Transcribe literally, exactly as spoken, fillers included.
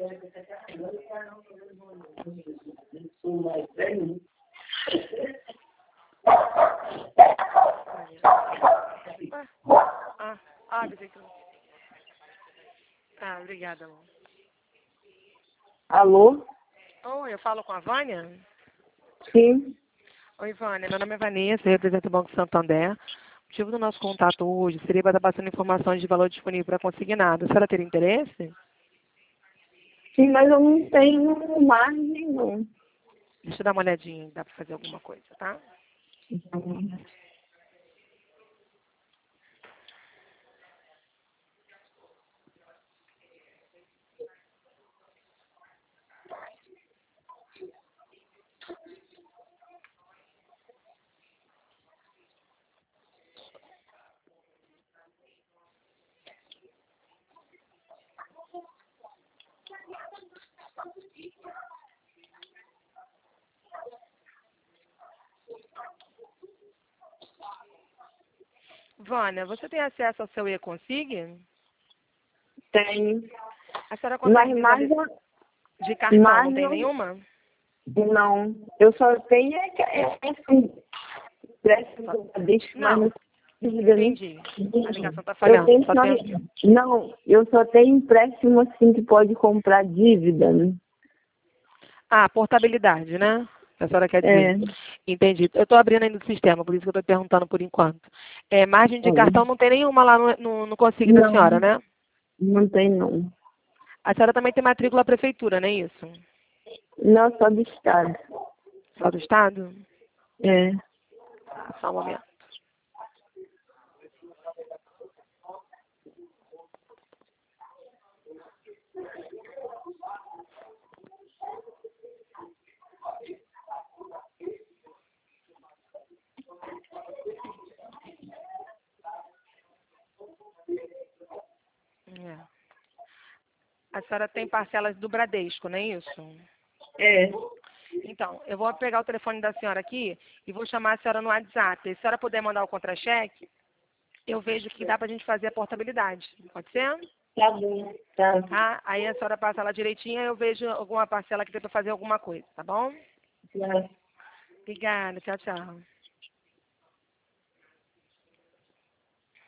Ah, ah, pensei que... Ah, obrigada, amor. Alô? Oi, eu falo com a Vânia? Sim. Oi, Vânia. Meu nome é Vanessa, eu represento o Banco Santander. O motivo do nosso contato hoje seria para estar passando informações de valor disponível para consignado. A senhora teria interesse? Sim, mas eu não tenho margem, não. Deixa eu dar uma olhadinha, dá para fazer alguma coisa, tá? Vânia, você tem acesso ao seu e-consig? Tenho. A senhora consegue Mas margem, visualizar de cartão, não tem margem, nenhuma? não. Eu só tenho é que é assim, empréstimo, deixa mais Não, no dívida, né? entendi. A ligação está Eu falhando. tenho Só só, tem... não, eu só tenho empréstimo assim que pode comprar dívida, né? Ah, portabilidade, né? A senhora quer É. dizer. Entendi. Eu estou abrindo ainda o sistema, por isso que eu estou perguntando por enquanto. É, margem de cartão não tem nenhuma lá no, no, no consigo da Não, senhora, né? não tem não. A senhora também tem matrícula à prefeitura, não é isso? Não, só do estado. Só do estado? É. Ah, só um momento. É. A senhora tem parcelas do Bradesco, não é isso? É. Então, eu vou pegar o telefone da senhora aqui e vou chamar a senhora no WhatsApp. Se a senhora puder mandar o contra-cheque, eu vejo que dá pra gente fazer a portabilidade. Pode ser? Tá bom. Tá. Tá? Aí a senhora passa lá direitinho, eu vejo alguma parcela que tem pra fazer alguma coisa, tá bom? Tá. Obrigada. Tchau, tchau.